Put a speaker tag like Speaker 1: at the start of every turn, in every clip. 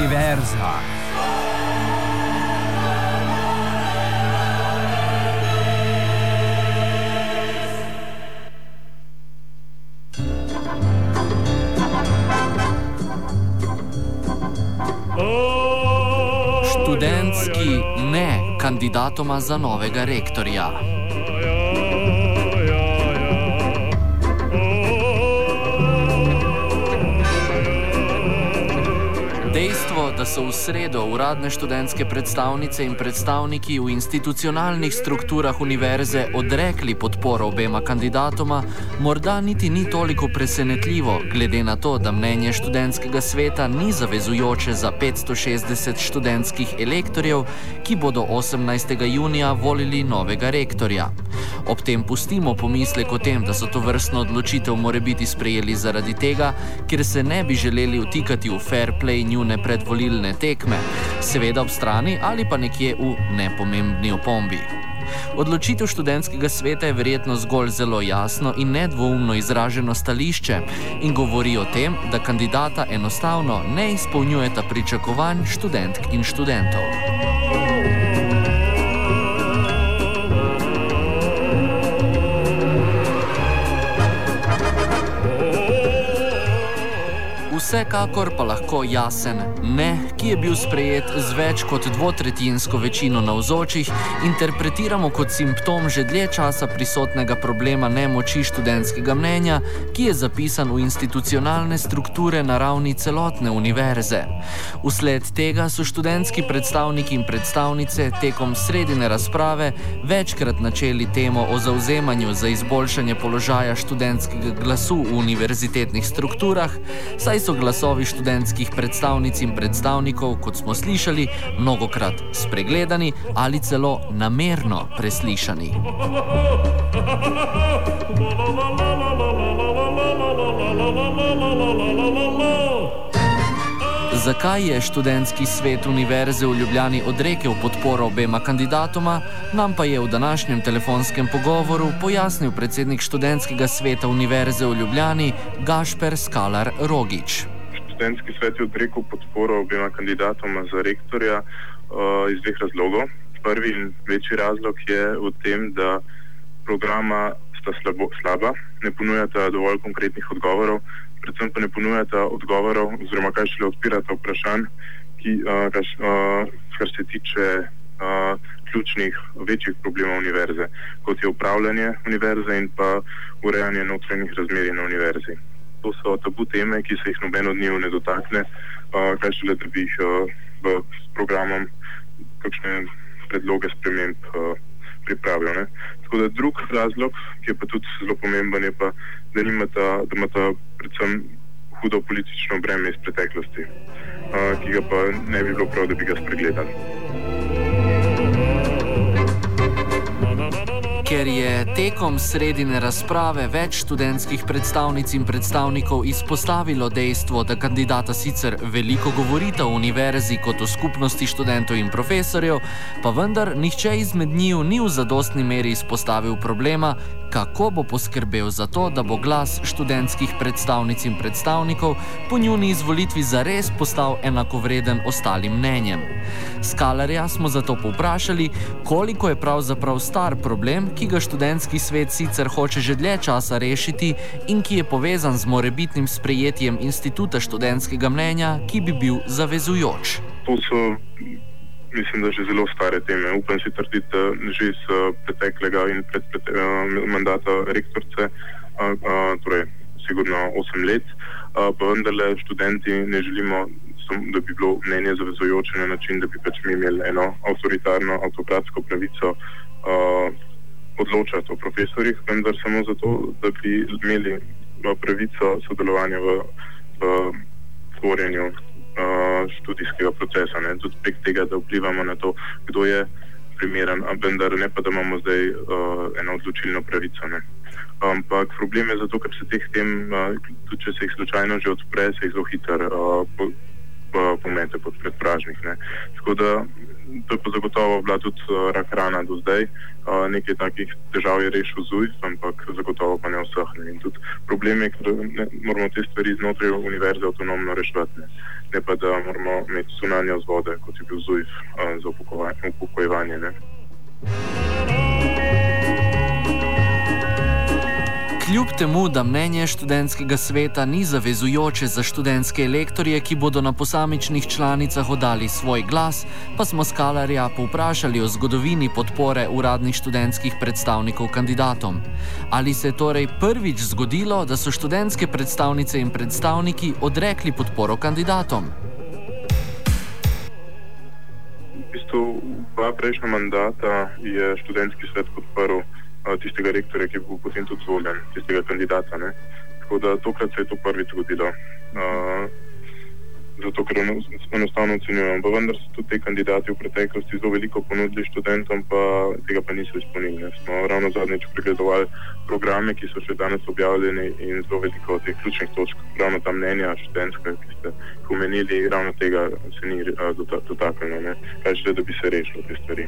Speaker 1: Univerza. Študentski ne kandidatoma za novega rektorja. Dejstvo, da so v sredo uradne študentske predstavnice in predstavniki v institucionalnih strukturah univerze odrekli podporo obema kandidatoma, morda niti ni toliko presenetljivo, glede na to, da mnenje študentskega sveta ni zavezujoče za 560 študentskih elektorjev, ki bodo 18. junija volili novega rektorja. Ob tem pustimo pomislek o tem, da so to vrstno odločitev morebiti sprejeli zaradi tega, ker se ne bi želeli vtikati v fair play njune predvolilne tekme, seveda ob strani ali pa nekje v nepomembni opombi. Odločitev študentskega sveta je verjetno zgolj zelo jasno in nedvoumno izraženo stališče in govori o tem, da kandidata enostavno ne izpolnjujeta pričakovanj študentk in študentov. Vsekakor pa lahko jasen ne, ki je bil sprejet z več kot dvotretjinsko večino navzočih, interpretiramo kot simptom že dlje časa prisotnega problema nemoči študentskega mnenja, ki je zapisan v institucionalne strukture na ravni celotne univerze. Vsled tega so študentski predstavniki in predstavnice tekom sredine razprave večkrat načeli temo o zavzemanju za izboljšanje položaja študentskega glasu v univerzitetnih strukturah, saj so glasovi študentskih predstavnic in predstavnikov, kot smo slišali, mnogokrat spregledani ali celo namerno preslišani. Zakaj je študentski svet Univerze v Ljubljani odrekel podporo obema kandidatoma, nam pa je v današnjem telefonskem pogovoru pojasnil predsednik študentskega sveta Univerze v Ljubljani Gašper Skalar Rogič.
Speaker 2: Študentski svet je odrekel podporo obema kandidatoma za rektorja iz dveh razlogov. Prvi in večji razlog je v tem, da programa sta slaba, ne ponujata dovolj konkretnih odgovorov, predvsem pa ne ponujata odgovorov oziroma kaj šele odpirata vprašanj, kar se tiče ključnih večjih problemov univerze, kot je upravljanje univerze in pa urejanje notranjih razmerij na univerzi. To so tabu teme, ki se jih noben od njih ne dotakne, kaj šele da bi jih s programom kakšne predloge sprememb pripravil. Ne? Tako da drug razlog, ki je pa tudi zelo pomemben, je pa, da imata predvsem hudo politično breme iz preteklosti, ki ga pa ne bi bilo prav, da bi ga spregledali.
Speaker 1: Ker je tekom sredine razprave več študentskih predstavnic in predstavnikov izpostavilo dejstvo, da kandidata sicer veliko govorita o univerzi kot o skupnosti študentov in profesorjev, pa vendar nihče izmed njiju ni v zadostni meri izpostavil problema, kako bo poskrbel za to, da bo glas študentskih predstavnic in predstavnikov po njuni izvolitvi zares postal enakovreden ostalim mnenjem. Skalarja smo zato povprašali, koliko je pravzaprav star problem, ki ga študentski svet sicer hoče že dlje časa rešiti in ki je povezan z morebitnim sprejetjem instituta študentskega mnenja, ki bi bil zavezujoč.
Speaker 2: To so, mislim, da že zelo stare teme. Upam si trditi, da že iz preteklega in mandata rektorce, torej sigurno 8 let, pa vendarle študenti ne želimo, da bi bilo mnenje zavezujoče na način, da bi pač mi imeli eno avtoritarno, avtokratsko pravico odločati o profesorjih, vendar samo zato, da bi imeli pravico sodelovanja v tvorjenju študijskega procesa, ne? Tudi prek tega, da vplivamo na to, kdo je primeren, vendar ne pa, da imamo zdaj eno odločilno pravico. Ne? Ampak problem je zato, ker se teh tem, tudi če se jih slučajno že odpre, se jih zelo hitro pomete pod predpražnik. Tako da to je pa zagotovo bila tudi rak rana do zdaj. Nekaj takih težav je rešil ZUJF, ampak zagotovo pa ne vseh. In tudi problem je, ker moramo te stvari znotraj univerze avtonomno reševati. Ne pa, da moramo imeti cunanje vzvode, kot je bil ZUJF za upokojevanje.
Speaker 1: Kljub temu, da mnenje študentskega sveta ni zavezujoče za študentske elektorje, ki bodo na posamičnih članicah oddali svoj glas, pa smo Skalarja povprašali o zgodovini podpore uradnih študentskih predstavnikov kandidatom. Ali se je torej prvič zgodilo, da so študentske predstavnice in predstavniki odrekli podporo kandidatom?
Speaker 2: V bistvu, v prejšnjem mandata je študentski svet podprl tistega rektorja, ki je bil potem tudi zvoljen, tistega kandidata. Tako da tokrat se je to prvič zgodilo. Zato, ker enostavno ocenjujem. Pa vendar so tudi te kandidati v preteklosti zelo veliko ponudili študentom, pa tega pa niso izpolnili. Smo ravno zadnjič pregledovali programe, ki so še danes objavljeni in zelo veliko teh ključnih točk, ravno ta mnenja študentska, ki ste omenili, ravno tega se ni dotaknilo. Kaj še, da bi se rešilo te stvari.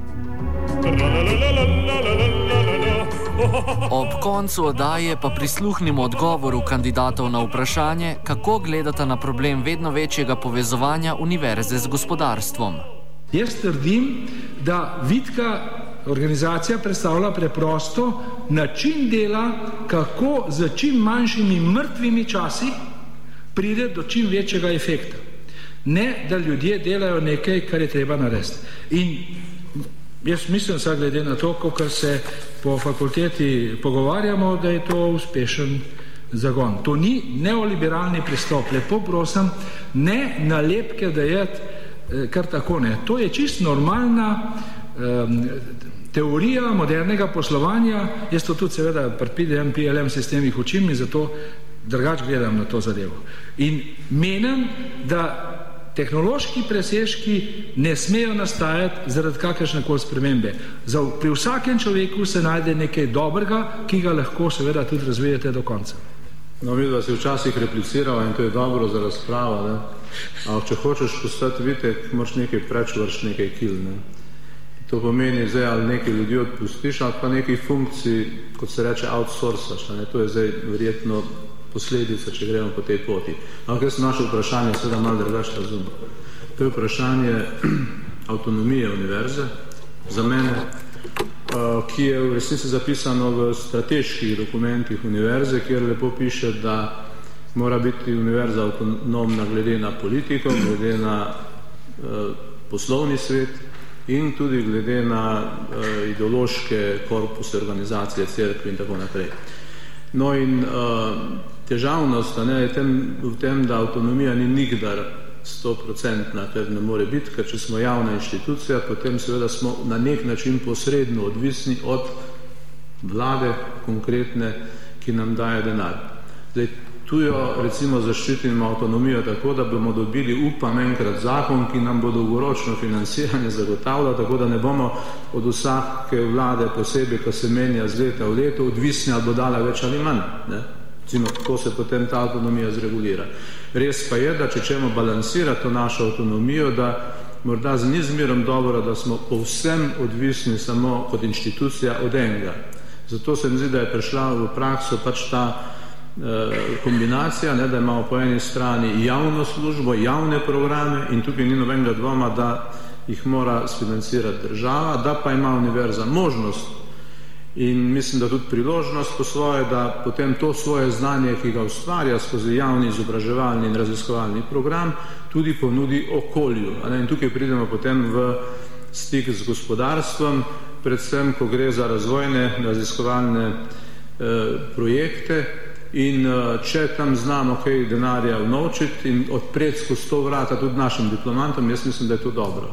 Speaker 1: Ob koncu oddaje pa prisluhnimo odgovoru kandidatov na vprašanje, kako gledata na problem vedno večjega povezovanja univerze z gospodarstvom.
Speaker 3: Jaz trdim, da Vitka organizacija predstavlja preprosto način dela, kako z čim manjšimi mrtvimi časi pride do čim večjega efekta. Ne, da ljudje delajo nekaj, kar je treba narediti. In jaz mislim, da glede na to, ko se po fakulteti pogovarjamo, da je to uspešen zagon. To ni neoliberalni pristop. Lepo prosim, ne nalepke dajati kar tako ne. To je čisto normalna teorija modernega poslovanja. Jaz to tudi seveda pri PDM, PLM sistemih učim in zato drugače gledam na to zadevo. In menim, da tehnološki presežki ne smejo nastajati zaradi kakršnekoli spremembe. Pri vsakem človeku se najde nekaj dobrega, ki ga lahko seveda tudi razvijete do konca.
Speaker 4: No, vidim, da si včasih repliciral in to je dobro za razpravo. Ampak če hočeš postati Vitek, moraš nekaj preč, vrš nekaj kil. To pomeni zdaj, ali nekaj ljudi odpustiš, ali pa nekaj funkcij, kot se reče, outsourcaš. To je zdaj verjetno posledica, če gremo po tej poti. Ampak jaz sem naše vprašanje seveda malo drugače razumel. To je vprašanje avtonomije univerze za mene, ki je v resnici zapisano v strateških dokumentih univerze, kjer lepo piše, da mora biti univerza avtonomna glede na politiko, glede na poslovni svet in tudi glede na ideološke korpuse, organizacije, cerkve in tako naprej. No in težavnost je v tem, da avtonomija ni nikdar 100%, ker ne more biti, ker če smo javna inštitucija, potem seveda smo na nek način posredno odvisni od vlade konkretne, ki nam daje denar. Zdaj, tu jo recimo zaščitimo avtonomijo tako, da bomo dobili, upam, enkrat zakon, ki nam bo dolgoročno financiranje zagotavljal, tako da ne bomo od vsake vlade posebej, ko se menja z leta v leto, odvisni ali bo dala več ali manj. Recimo, kako se potem ta avtonomija zregulira. Res pa je, da če ćemo balansirati to našo avtonomijo, da morda z nizmerom dobro, da smo povsem odvisni samo kot inštitucija od enega. Zato se mi zdi, da je prišla v prakso pač ta kombinacija, da imamo po eni strani javno službo, javne programe in tukaj ni nobenega dvoma, da jih mora sfinancirati država, da pa ima univerza možnost in mislim, da tudi priložnost po svoje, da potem to svoje znanje, ki ga ustvarja skozi javni izobraževalni in raziskovalni program, tudi ponudi okolju. In tukaj pridemo potem v stik z gospodarstvom, predvsem, ko gre za razvojne, raziskovalne projekte in če tam znamo kaj denarja vnovčiti in odpreti skozi to vrata tudi našim diplomantom, jaz mislim, da je to dobro.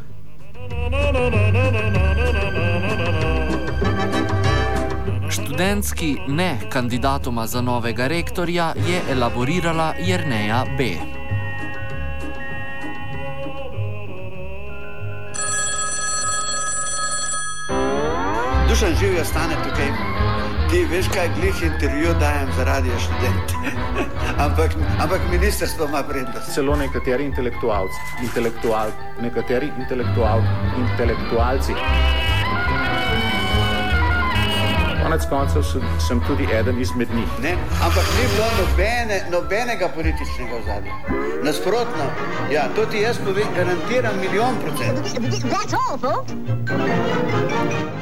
Speaker 1: Študentski ne kandidatoma za novega rektorja je elaborirala Jerneja B.
Speaker 5: Dušan, živijo, stane tukaj. Ti veš, kaj glih intervju dajem za Radio Študent. ampak ministrstvo ima prednost.
Speaker 6: Celo nekateri intelektualci. Konec koncev sem tudi eden izmed njih.
Speaker 5: Ne, ampak ni bilo nobenega političnega ozadja. Nasprotno, ja, to ti jaz povem, garantiram 1,000,000%.
Speaker 7: That's all, folks.